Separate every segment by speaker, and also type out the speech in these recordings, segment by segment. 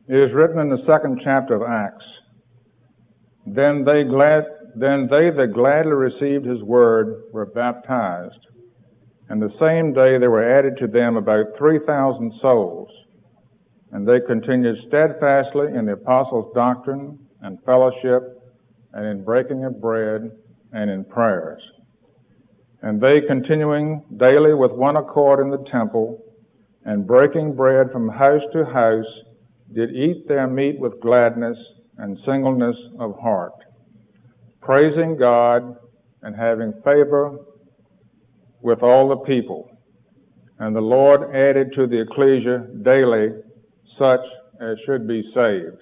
Speaker 1: It is written in the second chapter of Acts, Then they that gladly received his word were baptized, and the same day there were added to them about 3,000 souls. And they continued steadfastly in the apostles' doctrine and fellowship, and in breaking of bread, and in prayers. And they, continuing daily with one accord in the temple, and breaking bread from house to house, did eat their meat with gladness and singleness of heart, praising God and having favor with all the people. And the Lord added to the ecclesia daily such as should be saved.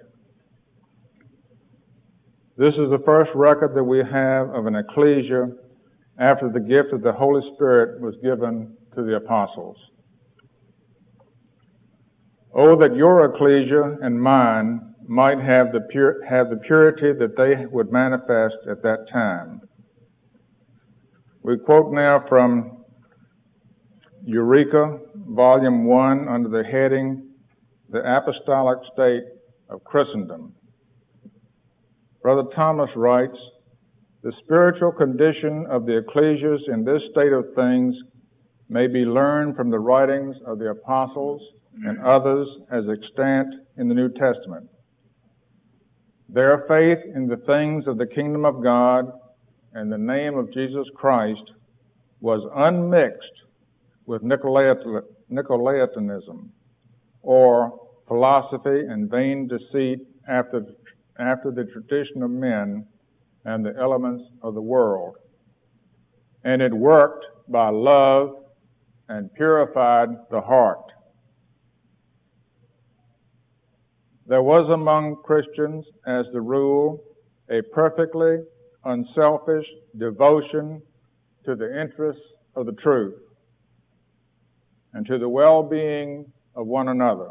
Speaker 1: This is the first record that we have of an ecclesia after the gift of the Holy Spirit was given to the apostles. Oh, that your ecclesia and mine might have the purity that they would manifest at that time. We quote now from Eureka, Volume 1, under the heading, The Apostolic State of Christendom. Brother Thomas writes, The spiritual condition of the ecclesias in this state of things may be learned from the writings of the apostles and others as extant in the New Testament. Their faith in the things of the kingdom of God and the name of Jesus Christ was unmixed with Nicolaitanism, or philosophy and vain deceit after the tradition of men and the elements of the world. And it worked by love and purified the heart. There was among Christians, as the rule, a perfectly unselfish devotion to the interests of the truth and to the well-being of one another.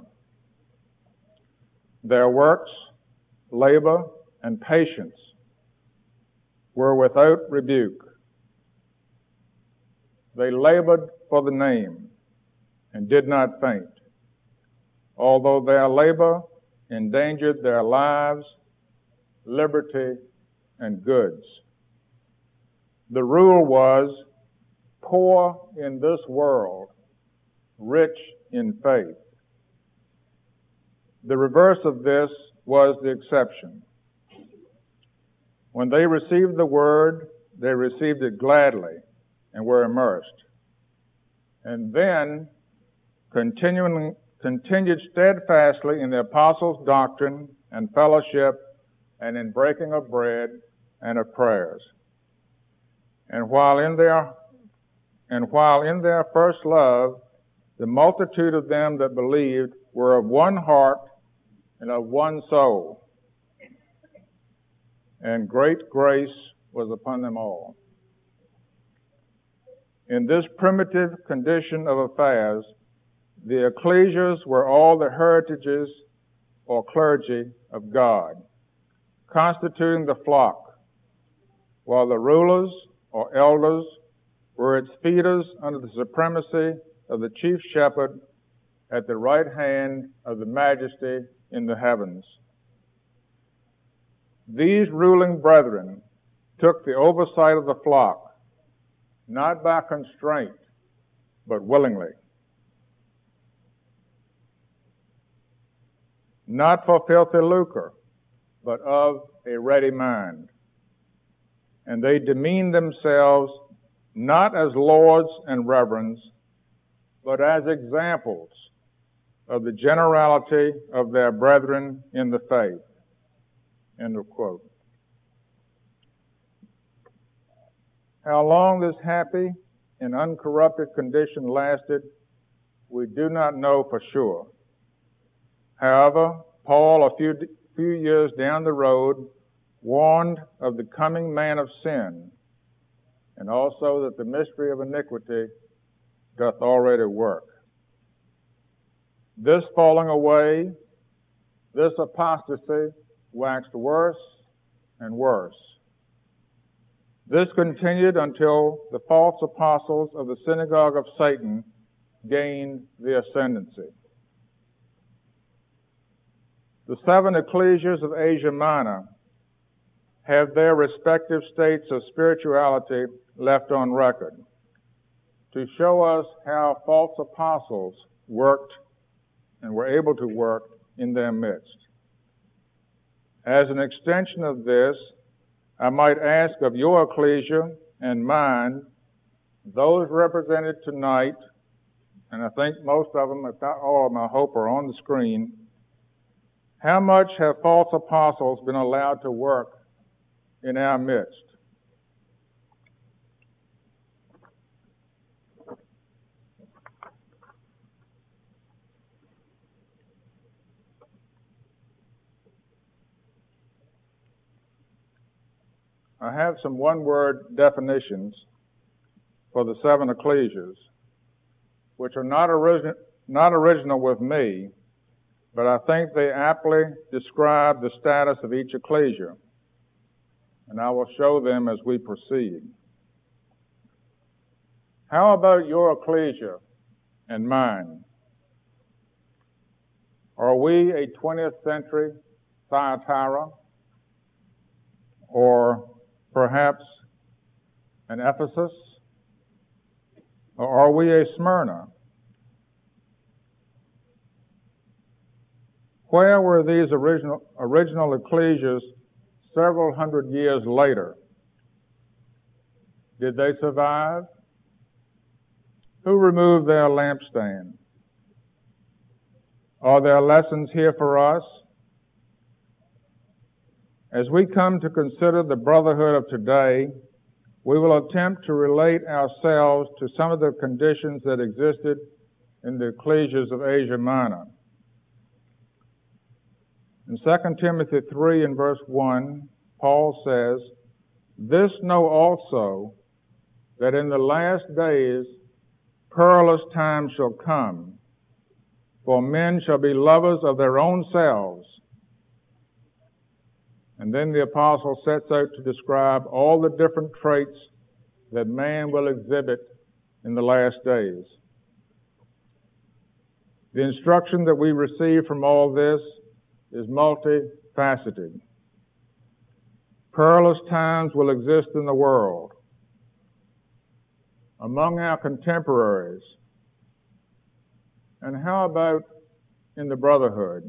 Speaker 1: Their works, labor, and patience were without rebuke. They labored for the name and did not faint, although their labor endangered their lives, liberty, and goods. The rule was, poor in this world, rich in faith. The reverse of this was the exception. When they received the word, they received it gladly and were immersed. And then, continued steadfastly in the apostles' doctrine and fellowship and in breaking of bread and of prayers. And while in their first love, the multitude of them that believed were of one heart and of one soul, and great grace was upon them all. In this primitive condition of affairs, the ecclesias were all the heritages or clergy of God, constituting the flock, while the rulers or elders were its feeders under the supremacy of the chief shepherd at the right hand of the majesty in the heavens. These ruling brethren took the oversight of the flock, not by constraint, but willingly. Not for filthy lucre, but of a ready mind. And they demeaned themselves not as lords and reverends, but as examples of the generality of their brethren in the faith. End of quote. How long this happy and uncorrupted condition lasted, we do not know for sure. However, Paul, a few years down the road, warned of the coming man of sin, and also that the mystery of iniquity doth already work. This falling away, this apostasy, waxed worse and worse. This continued until the false apostles of the synagogue of Satan gained the ascendancy. The 7 ecclesias of Asia Minor have their respective states of spirituality left on record to show us how false apostles worked and were able to work in their midst. As an extension of this, I might ask of your ecclesia and mine, those represented tonight, and I think most of them, if not all of them, I hope, are on the screen, how much have false apostles been allowed to work in our midst? I have some one-word definitions for the 7 ecclesias, which are not original with me, but I think they aptly describe the status of each ecclesia, and I will show them as we proceed. How about your ecclesia and mine? Are we a 20th century Thyatira, or perhaps an Ephesus? Or are we a Smyrna? Where were these original ecclesias several hundred years later? Did they survive? Who removed their lampstand? Are there lessons here for us? As we come to consider the brotherhood of today, we will attempt to relate ourselves to some of the conditions that existed in the ecclesias of Asia Minor. In 2 Timothy 3 and verse 1, Paul says, "This know also, that in the last days perilous times shall come, for men shall be lovers of their own selves." And then the apostle sets out to describe all the different traits that man will exhibit in the last days. The instruction that we receive from all this is multifaceted. Perilous times will exist in the world, among our contemporaries. And how about in the brotherhood?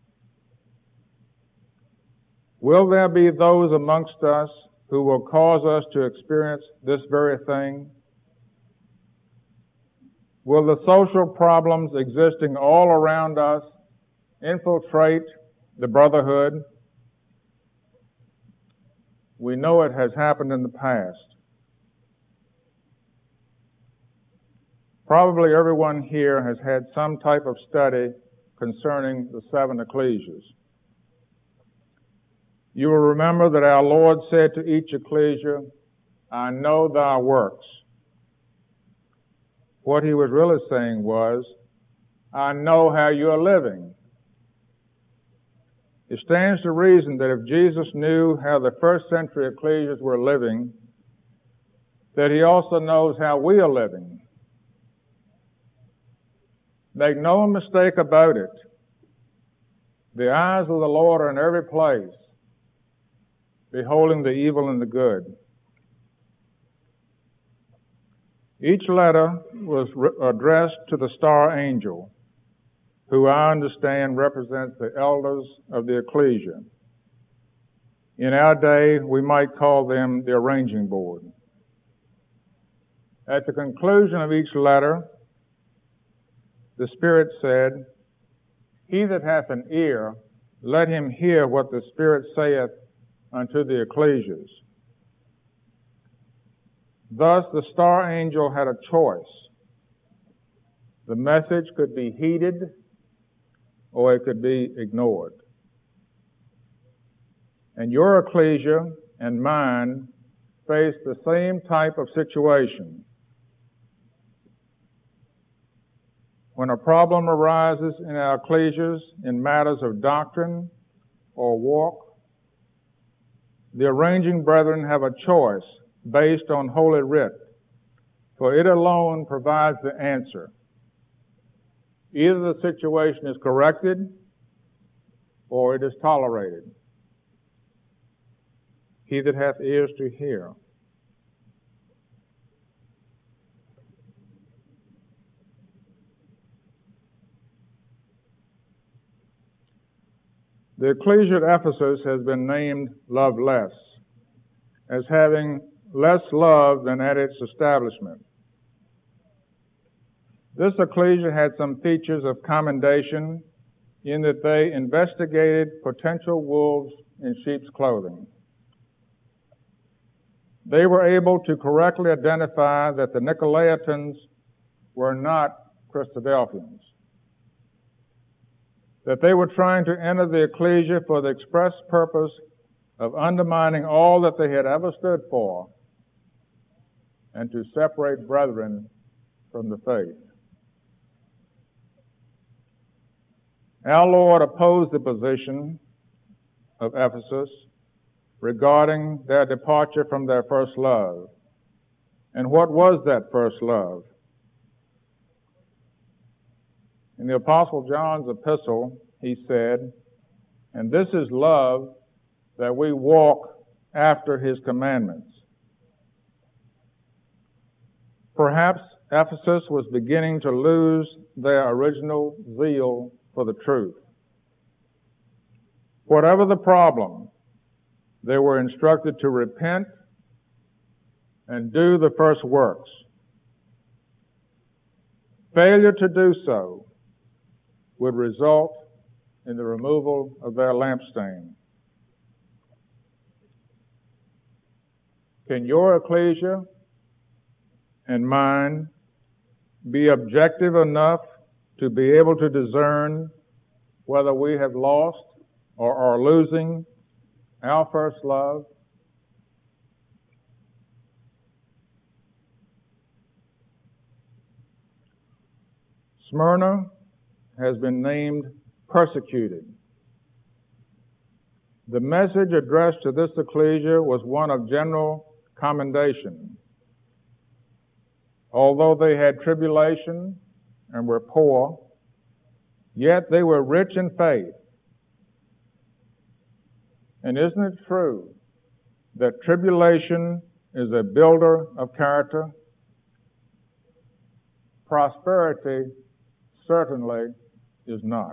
Speaker 1: Will there be those amongst us who will cause us to experience this very thing? Will the social problems existing all around us infiltrate the brotherhood? We know it has happened in the past. Probably everyone here has had some type of study concerning the 7 ecclesias. You will remember that our Lord said to each ecclesia, "I know thy works." What he was really saying was, "I know how you are living." It stands to reason that if Jesus knew how the first century ecclesias were living, that he also knows how we are living. Make no mistake about it. The eyes of the Lord are in every place, beholding the evil and the good. Each letter was addressed to the star angel, who I understand represents the elders of the ecclesia. In our day, we might call them the arranging board. At the conclusion of each letter, the Spirit said, "He that hath an ear, let him hear what the Spirit saith unto the ecclesias." Thus the star angel had a choice. The message could be heeded or it could be ignored. And your ecclesia and mine face the same type of situation. When a problem arises in our ecclesias in matters of doctrine or walk, the arranging brethren have a choice based on Holy Writ, for it alone provides the answer. Either the situation is corrected or it is tolerated. He that hath ears to hear. The ecclesia at Ephesus has been named Love Less, as having less love than at its establishment. This ecclesia had some features of commendation in that they investigated potential wolves in sheep's clothing. They were able to correctly identify that the Nicolaitans were not Christadelphians, that they were trying to enter the ecclesia for the express purpose of undermining all that they had ever stood for and to separate brethren from the faith. Our Lord opposed the position of Ephesus regarding their departure from their first love. And what was that first love? In the Apostle John's epistle, he said, "And this is love, that we walk after his commandments." Perhaps Ephesus was beginning to lose their original zeal for the truth. Whatever the problem, they were instructed to repent and do the first works. Failure to do so would result in the removal of their lampstand. Can your ecclesia and mine be objective enough to be able to discern whether we have lost or are losing our first love? Smyrna has been named persecuted. The message addressed to this ecclesia was one of general commendation. Although they had tribulation and were poor, yet they were rich in faith. And isn't it true that tribulation is a builder of character? Prosperity certainly is not.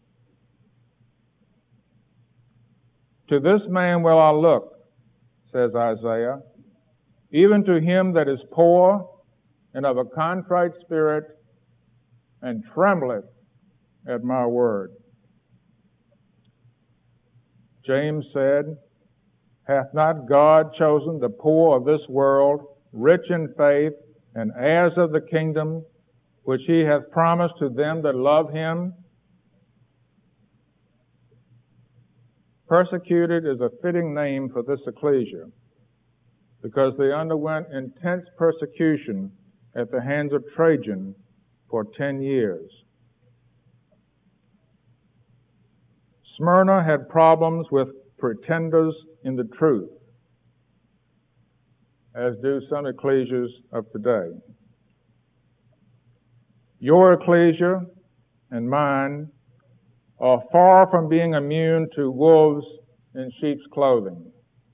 Speaker 1: To this man will I look, says Isaiah, even to him that is poor and of a contrite spirit, and trembleth at my word. James said, "Hath not God chosen the poor of this world, rich in faith, and heirs of the kingdom, which he hath promised to them that love him?" Persecuted is a fitting name for this ecclesia, because they underwent intense persecution at the hands of Trajan for 10 years. Smyrna had problems with pretenders in the truth, as do some ecclesias of today. Your ecclesia and mine are far from being immune to wolves in sheep's clothing.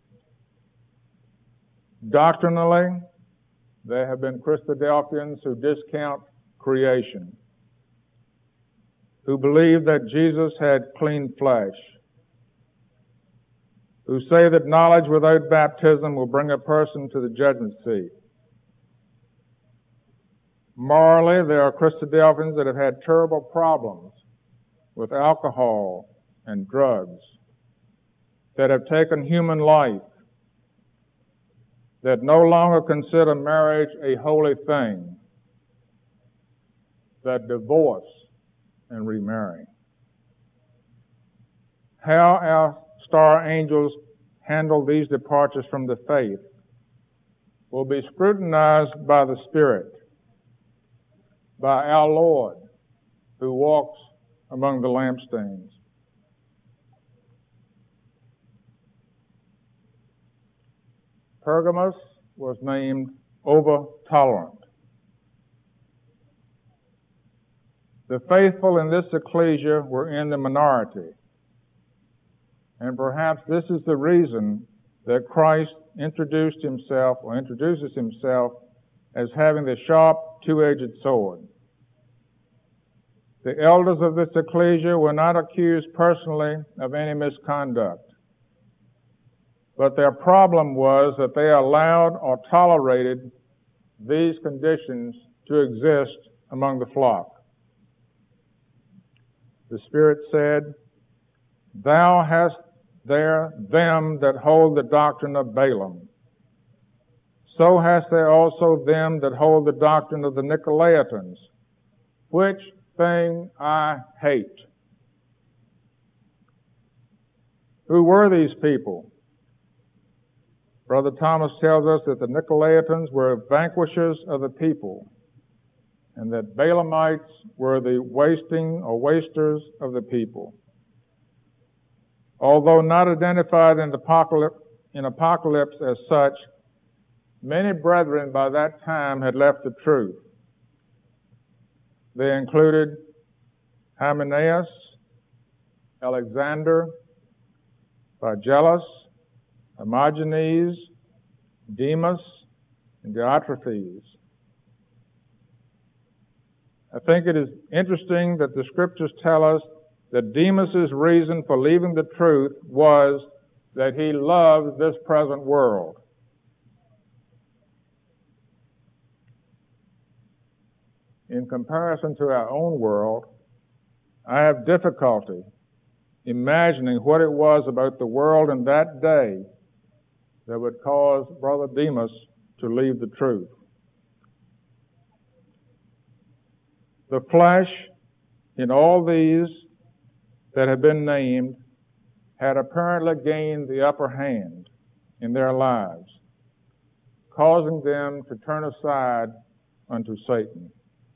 Speaker 1: Doctrinally, there have been Christadelphians who discount creation, who believe that Jesus had clean flesh, who say that knowledge without baptism will bring a person to the judgment seat. Morally, there are Christadelphians that have had terrible problems with alcohol and drugs, that have taken human life, that no longer consider marriage a holy thing, that divorce and remarry. How our star angels handle these departures from the faith will be scrutinized by the Spirit, by our Lord, who walks among the lampstands. Pergamos was named over-tolerant. The faithful in this ecclesia were in the minority. And perhaps this is the reason that Christ introduces himself as having the sharp, two-edged sword. The elders of this ecclesia were not accused personally of any misconduct, but their problem was that they allowed or tolerated these conditions to exist among the flock. The Spirit said, "Thou hast there them that hold the doctrine of Balaam. So hast there also them that hold the doctrine of the Nicolaitans, which thing I hate." Who were these people? Brother Thomas tells us that the Nicolaitans were vanquishers of the people, and that Balaamites were the wasting or wasters of the people. Although not identified in Apocalypse as such, many brethren by that time had left the truth. They included Hymenaeus, Alexander, Phygellus, Hermogenes, Demas, and Diotrephes. I think it is interesting that the Scriptures tell us that Demas's reason for leaving the truth was that he loved this present world. In comparison to our own world, I have difficulty imagining what it was about the world in that day that would cause Brother Demas to leave the truth. The flesh in all these that have been named had apparently gained the upper hand in their lives, causing them to turn aside unto Satan.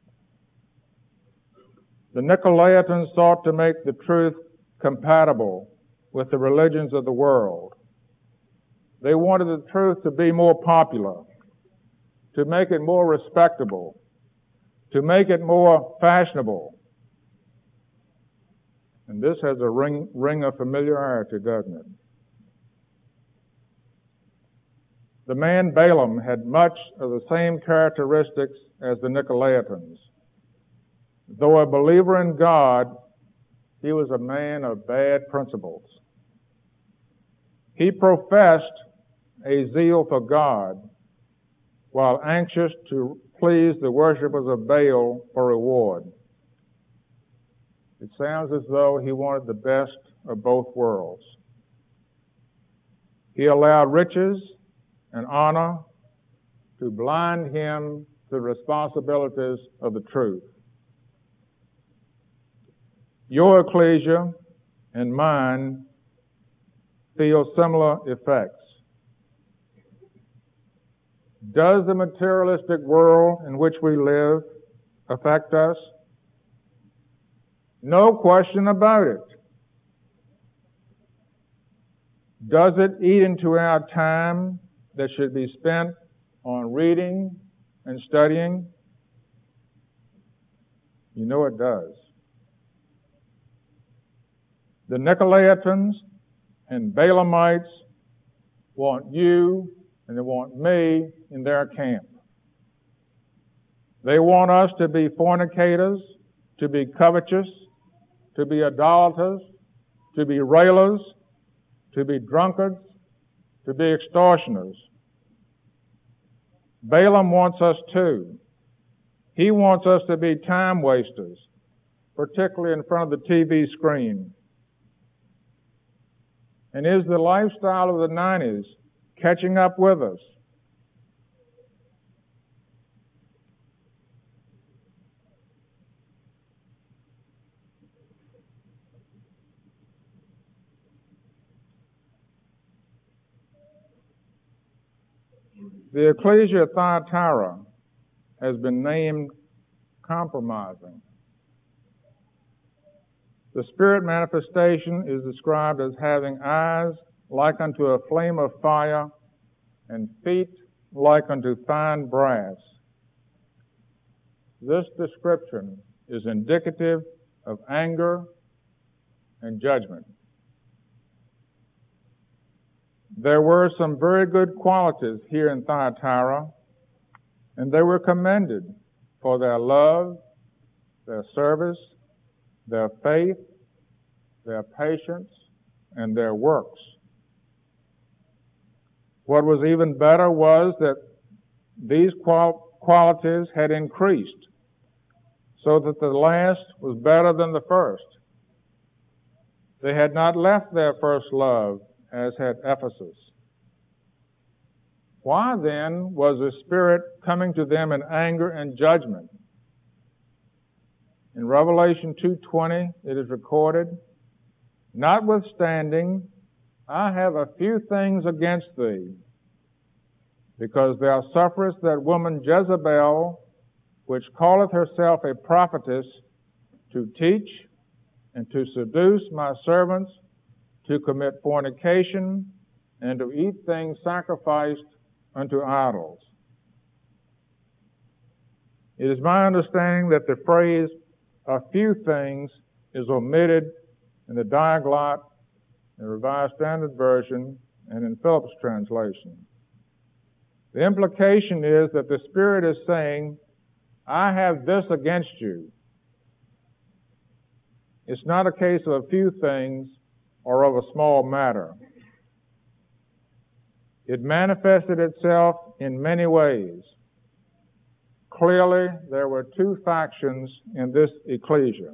Speaker 1: The Nicolaitans sought to make the truth compatible with the religions of the world. They wanted the truth to be more popular, to make it more respectable, to make it more fashionable. And this has a ring of familiarity, doesn't it? The man Balaam had much of the same characteristics as the Nicolaitans. Though a believer in God, he was a man of bad principles. He professed a zeal for God while anxious to please the worshippers of Baal for reward. It sounds as though he wanted the best of both worlds. He allowed riches and honor to blind him to the responsibilities of the truth. Your ecclesia and mine feel similar effects. Does the materialistic world in which we live affect us? No question about it. Does it eat into our time that should be spent on reading and studying? You know it does. The Nicolaitans and Balaamites want you and they want me in their camp. They want us to be fornicators, to be covetous, to be idolaters, to be railers, to be drunkards, to be extortioners. Balaam wants us too. He wants us to be time wasters, particularly in front of the TV screen. And is the lifestyle of the 90s catching up with us? The ecclesia of Thyatira has been named compromising. The Spirit manifestation is described as having eyes like unto a flame of fire and feet like unto fine brass. This description is indicative of anger and judgment. There were some very good qualities here in Thyatira, and they were commended for their love, their service, their faith, their patience, and their works. What was even better was that these qualities had increased, so that the last was better than the first. They had not left their first love, as had Ephesus. Why then was the Spirit coming to them in anger and judgment? In Revelation 2:20 it is recorded, "Notwithstanding, I have a few things against thee, because thou sufferest that woman Jezebel, which calleth herself a prophetess, to teach and to seduce my servants to commit fornication and to eat things sacrificed unto idols." It is my understanding that the phrase "a few things" is omitted in the Diaglott, the Revised Standard Version, and in Phillips' translation. The implication is that the Spirit is saying, I have this against you. It's not a case of a few things or of a small matter. It manifested itself in many ways. Clearly, there were two factions in this ecclesia.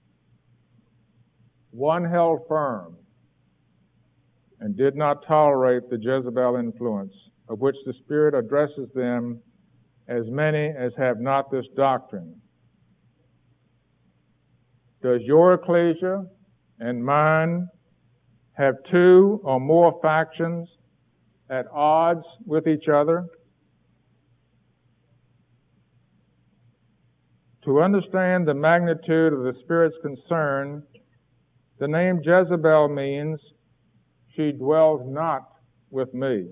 Speaker 1: One held firm and did not tolerate the Jezebel influence, of which the Spirit addresses them as many as have not this doctrine. Does your ecclesia and mine have two or more factions at odds with each other? To understand the magnitude of the Spirit's concern, the name Jezebel means, she dwells not with me.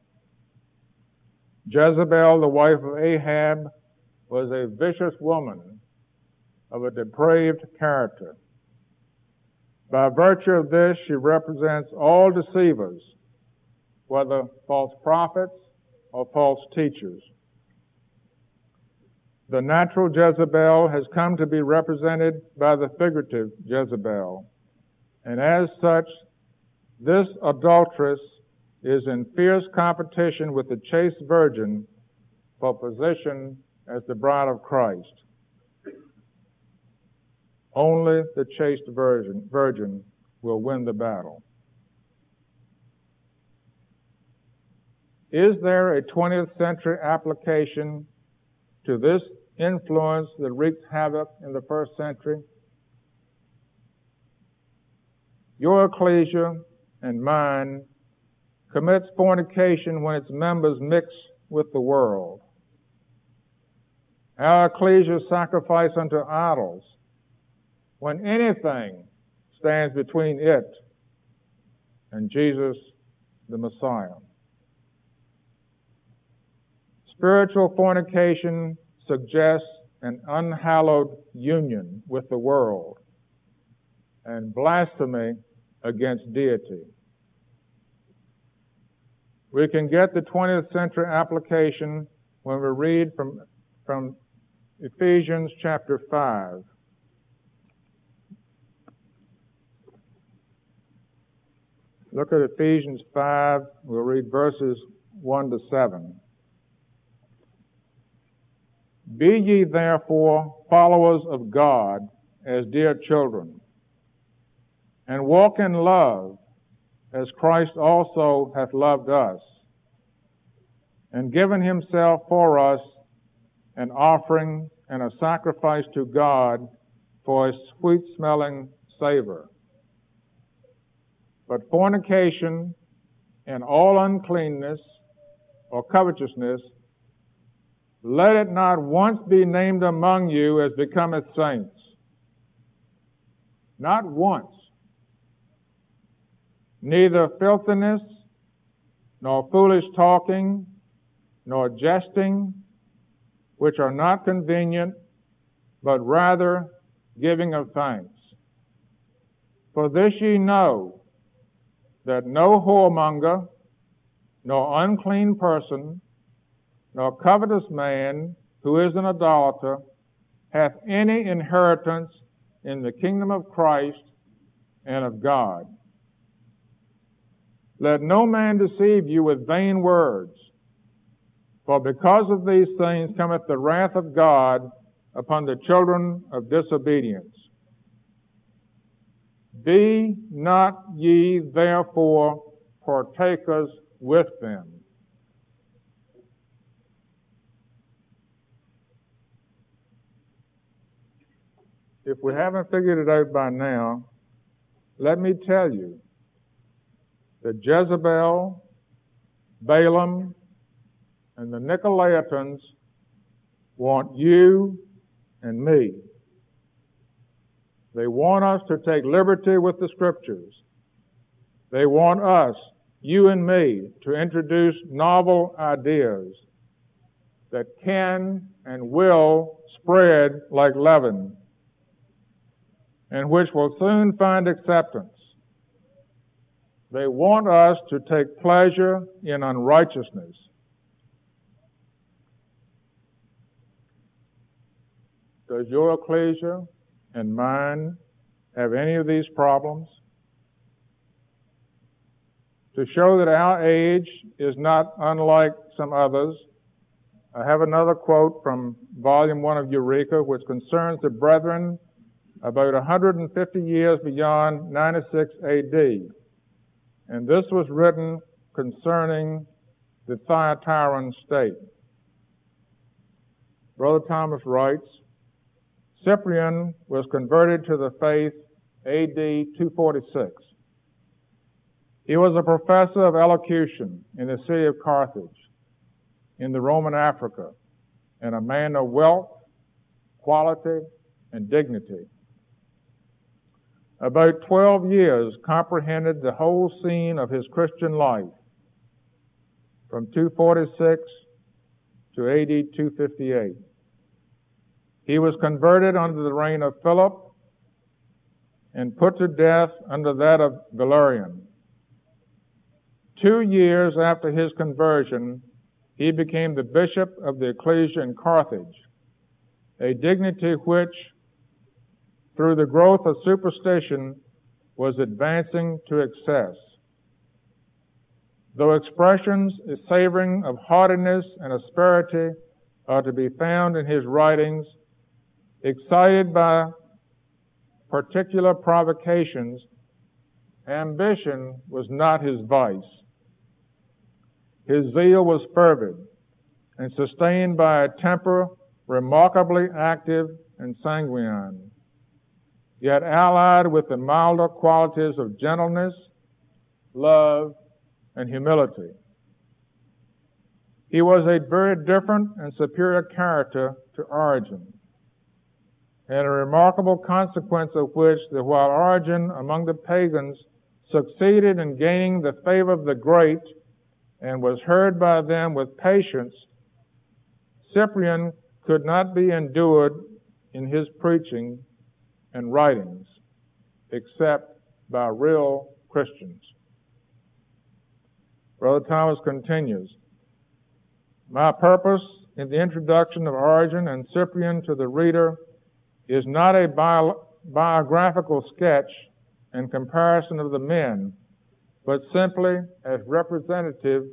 Speaker 1: Jezebel, the wife of Ahab, was a vicious woman of a depraved character. By virtue of this, she represents all deceivers, whether false prophets or false teachers. The natural Jezebel has come to be represented by the figurative Jezebel, and as such, this adulteress is in fierce competition with the chaste virgin for position as the bride of Christ. Only the chaste virgin will win the battle. Is there a 20th century application to this influence that wreaked havoc in the first century? Your ecclesia and mine commits fornication when its members mix with the world. Our ecclesia sacrifice unto idols when anything stands between it and Jesus the Messiah. Spiritual fornication suggests an unhallowed union with the world and blasphemy against deity. We can get the 20th century application when we read from Ephesians chapter 5. Look at Ephesians 5. We'll read verses 1 to 7. Be ye therefore followers of God as dear children, and walk in love, as Christ also hath loved us, and given himself for us an offering and a sacrifice to God for a sweet-smelling savor. But fornication and all uncleanness or covetousness, let it not once be named among you as becometh saints. Not once. Neither filthiness, nor foolish talking, nor jesting, which are not convenient, but rather giving of thanks. For this ye know, that no whoremonger, nor unclean person, nor covetous man, who is an idolater, hath any inheritance in the kingdom of Christ and of God. Let no man deceive you with vain words, for because of these things cometh the wrath of God upon the children of disobedience. Be not ye therefore partakers with them. If we haven't figured it out by now, let me tell you that Jezebel, Balaam, and the Nicolaitans want you and me. They want us to take liberty with the Scriptures. They want us, you and me, to introduce novel ideas that can and will spread like leaven, and which will soon find acceptance. They want us to take pleasure in unrighteousness. Does your ecclesia and mine have any of these problems? To show that our age is not unlike some others, I have another quote from Volume 1 of Eureka, which concerns the brethren about 150 years beyond 96 A.D. And this was written concerning the Thyatiran state. Brother Thomas writes, Cyprian was converted to the faith A.D. 246. He was a professor of elocution in the city of Carthage, in the Roman Africa, and a man of wealth, quality, and dignity. About 12 years comprehended the whole scene of his Christian life, from 246 to AD 258. He was converted under the reign of Philip and put to death under that of Valerian. 2 years after his conversion, he became the bishop of the ecclesia in Carthage, a dignity which, through the growth of superstition, was advancing to excess. Though expressions savoring of haughtiness and asperity are to be found in his writings, excited by particular provocations, ambition was not his vice. His zeal was fervid and sustained by a temper remarkably active and sanguine, yet allied with the milder qualities of gentleness, love, and humility. He was a very different and superior character to Origen, and a remarkable consequence of which that while Origen among the pagans succeeded in gaining the favor of the great and was heard by them with patience, Cyprian could not be endured in his preaching and writings except by real Christians. Brother Thomas continues, my purpose in the introduction of Origen and Cyprian to the reader is not a biographical sketch and comparison of the men, but simply as representatives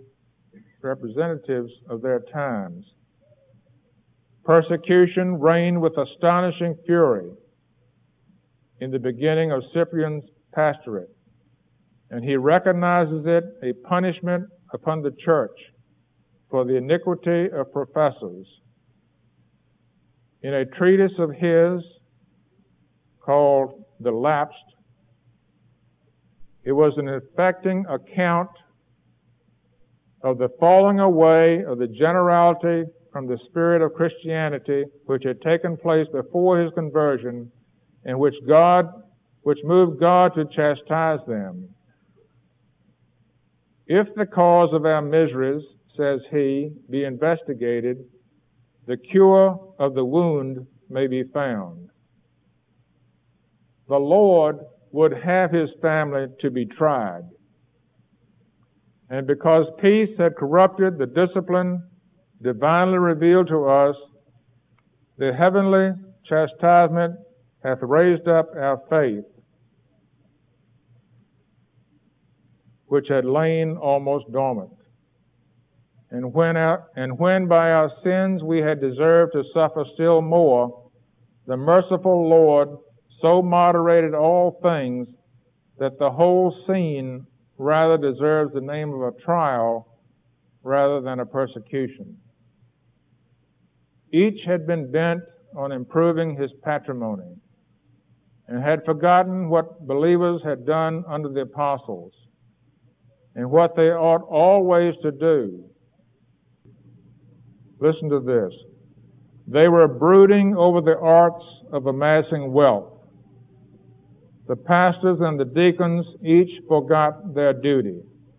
Speaker 1: of their times. Persecution reigned with astonishing fury in the beginning of Cyprian's pastorate, and he recognizes it a punishment upon the church for the iniquity of professors. In a treatise of his called The Lapsed, it was an affecting account of the falling away of the generality from the spirit of Christianity which had taken place before his conversion, and which moved God to chastise them. If the cause of our miseries, says he, be investigated, the cure of the wound may be found. The Lord would have his family to be tried. And because peace had corrupted the discipline divinely revealed to us, the heavenly chastisement hath raised up our faith, which had lain almost dormant. And when by our sins we had deserved to suffer still more, the merciful Lord so moderated all things that the whole scene rather deserves the name of a trial rather than a persecution. Each had been bent on improving his patrimony and had forgotten what believers had done under the apostles and what they ought always to do. Listen to this. They were brooding over the arts of amassing wealth. The pastors and the deacons each forgot their duty.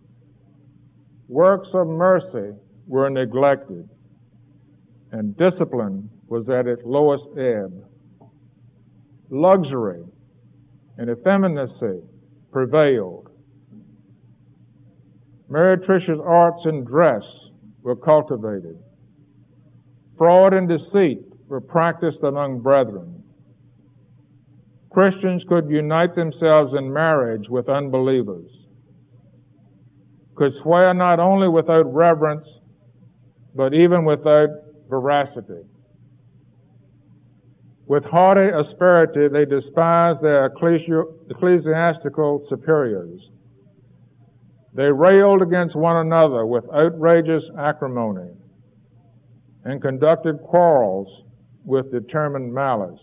Speaker 1: Works of mercy were neglected, and discipline was at its lowest ebb. Luxury and effeminacy prevailed. Meretricious arts in dress were cultivated. Fraud and deceit were practiced among brethren. Christians could unite themselves in marriage with unbelievers, could swear not only without reverence, but even without veracity. With haughty asperity, they despised their ecclesiastical superiors. They railed against one another with outrageous acrimony and conducted quarrels with determined malice.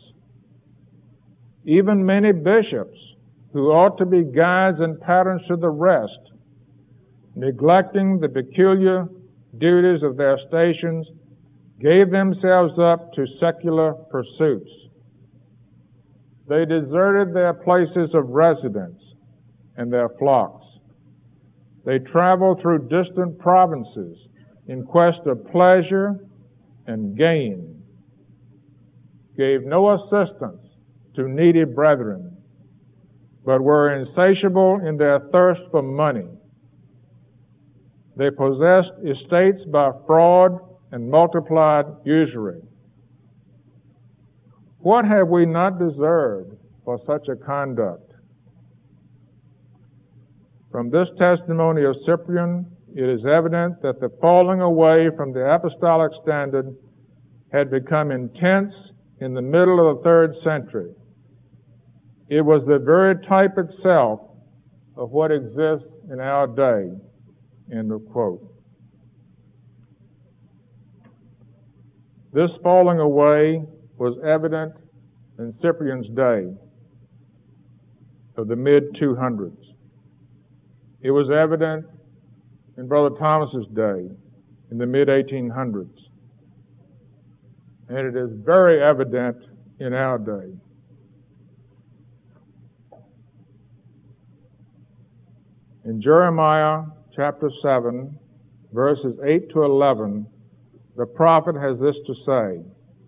Speaker 1: Even many bishops, who ought to be guides and patterns to the rest, neglecting the peculiar duties of their stations, gave themselves up to secular pursuits. They deserted their places of residence and their flocks. They traveled through distant provinces in quest of pleasure and gain, gave no assistance to needy brethren, but were insatiable in their thirst for money. They possessed estates by fraud and multiplied usury. What have we not deserved for such a conduct? From this testimony of Cyprian, it is evident that the falling away from the apostolic standard had become intense in the middle of the 3rd century. It was the very type itself of what exists in our day. End of quote. This falling away was evident in Cyprian's day of the mid-200s. It was evident in Brother Thomas's day in the mid-1800s. And it is very evident in our day. In Jeremiah chapter 7, verses 8 to 11, the prophet has this to say: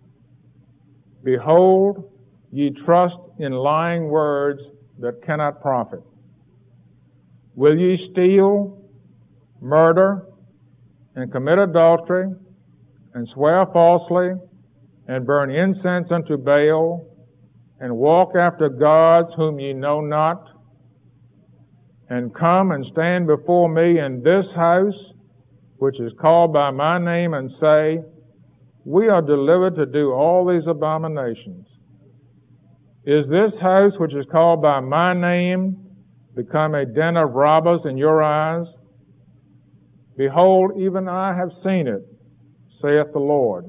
Speaker 1: Behold, ye trust in lying words that cannot profit. Will ye steal, murder, and commit adultery, and swear falsely, and burn incense unto Baal, and walk after gods whom ye know not, and come and stand before me in this house, which is called by my name, and say, We are delivered to do all these abominations? Is this house, which is called by my name, become a den of robbers in your eyes? Behold, even I have seen it, saith the Lord.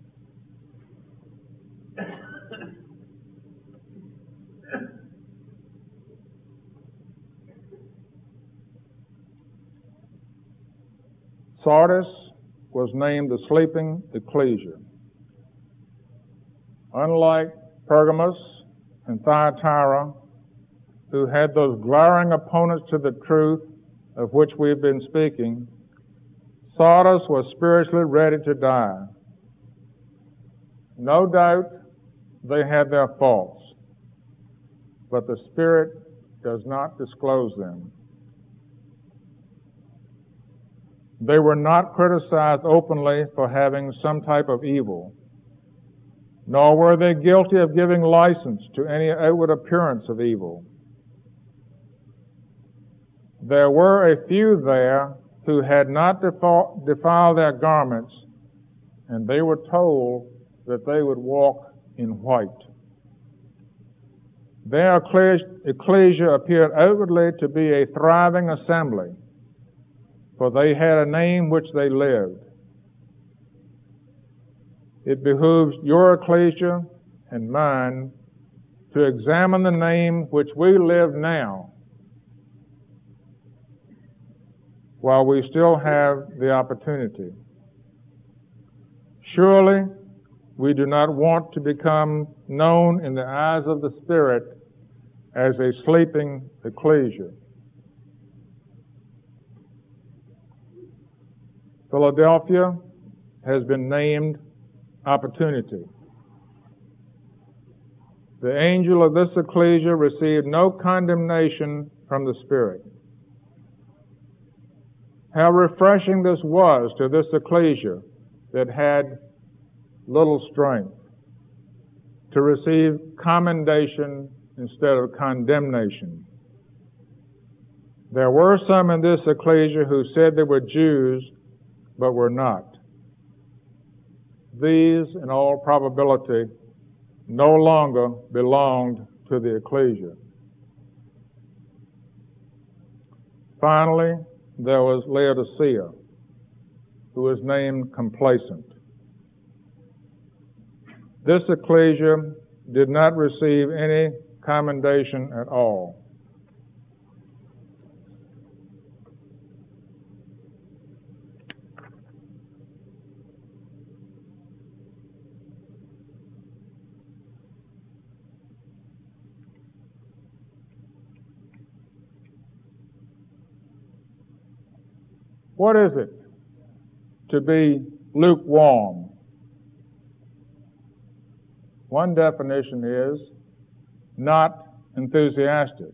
Speaker 1: Sardis was named the sleeping ecclesia. Unlike Pergamos and Thyatira, who had those glaring opponents to the truth of which we've been speaking, Sardis was spiritually ready to die. No doubt they had their faults, but the Spirit does not disclose them. They were not criticized openly for having some type of evil, nor were they guilty of giving license to any outward appearance of evil. There were a few there who had not defiled their garments, and they were told that they would walk in white. Their ecclesia appeared outwardly to be a thriving assembly, for they had a name which they lived. It behooves your ecclesia and mine to examine the name which we live now, while we still have the opportunity. Surely, we do not want to become known in the eyes of the Spirit as a sleeping ecclesia. Philadelphia has been named opportunity. The angel of this ecclesia received no condemnation from the Spirit. How refreshing this was to this ecclesia that had little strength, to receive commendation instead of condemnation. There were some in this ecclesia who said they were Jews, but were not. These, in all probability, no longer belonged to the ecclesia. Finally, there was Laodicea, who was named complacent. This ecclesia did not receive any commendation at all. What is it to be lukewarm? One definition is not enthusiastic.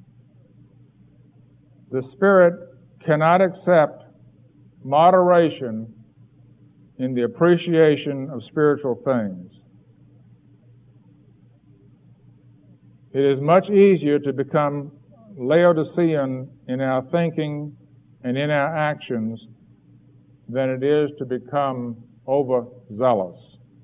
Speaker 1: The Spirit cannot accept moderation in the appreciation of spiritual things. It is much easier to become Laodicean in our thinking and in our actions than it is to become overzealous.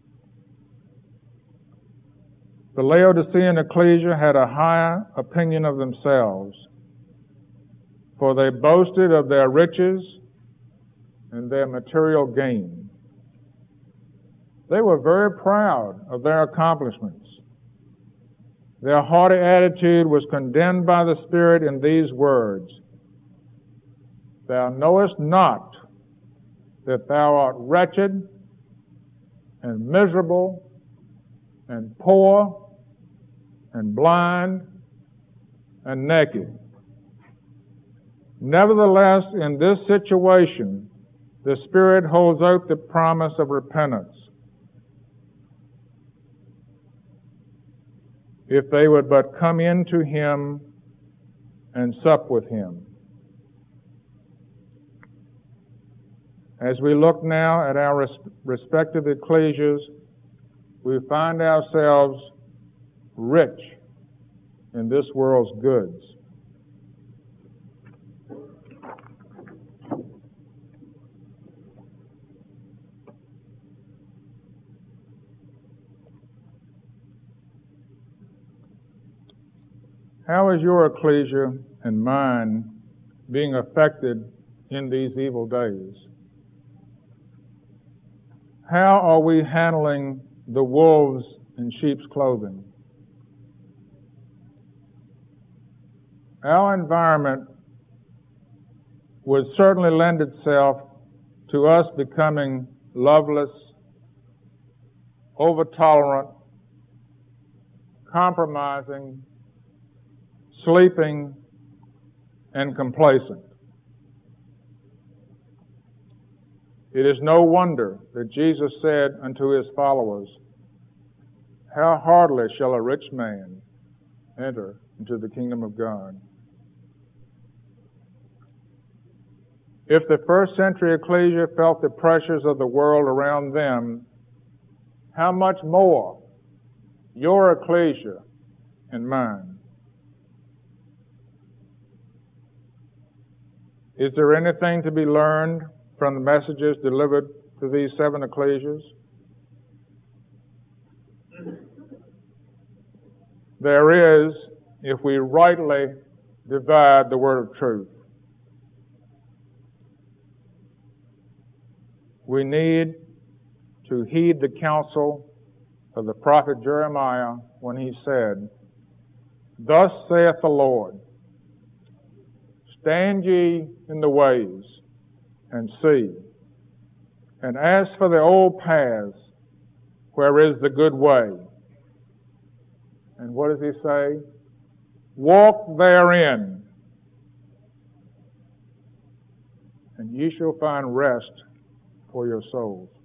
Speaker 1: The Laodicean ecclesia had a high opinion of themselves, for they boasted of their riches and their material gain. They were very proud of their accomplishments. Their haughty attitude was condemned by the Spirit in these words: "Thou knowest not that thou art wretched and miserable and poor and blind and naked." Nevertheless, in this situation, the Spirit holds out the promise of repentance. If they would but come into Him and sup with Him. As we look now at our respective ecclesias, we find ourselves rich in this world's goods. How is your ecclesia and mine being affected in these evil days? How are we handling the wolves in sheep's clothing? Our environment would certainly lend itself to us becoming loveless, over-tolerant, compromising, sleeping, and complacent. It is no wonder that Jesus said unto His followers, "How hardly shall a rich man enter into the kingdom of God." If the first century ecclesia felt the pressures of the world around them, how much more your ecclesia and mine? Is there anything to be learned from the messages delivered to these 7 ecclesias? There is, if we rightly divide the word of truth. We need to heed the counsel of the prophet Jeremiah when he said, "Thus saith the Lord, stand ye in the ways and see, and as for the old paths, where is the good way?" And what does he say? "Walk therein, and ye shall find rest for your souls."